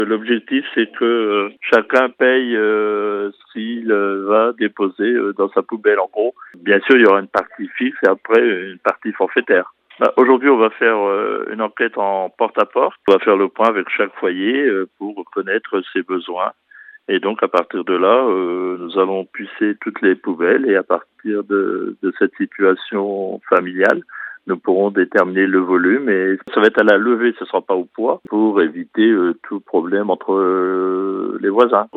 L'objectif, c'est que chacun paye s'il va déposer dans sa poubelle. En gros, bien sûr, il y aura une partie fixe et après une partie forfaitaire. Aujourd'hui, on va faire une enquête en porte-à-porte. On va faire le point avec chaque foyer pour connaître ses besoins. Et donc, à partir de là, nous allons pucer toutes les poubelles et à partir de cette situation familiale, nous pourrons déterminer le volume et ça va être à la levée, ce ne sera pas au poids, pour éviter tout problème entre les voisins.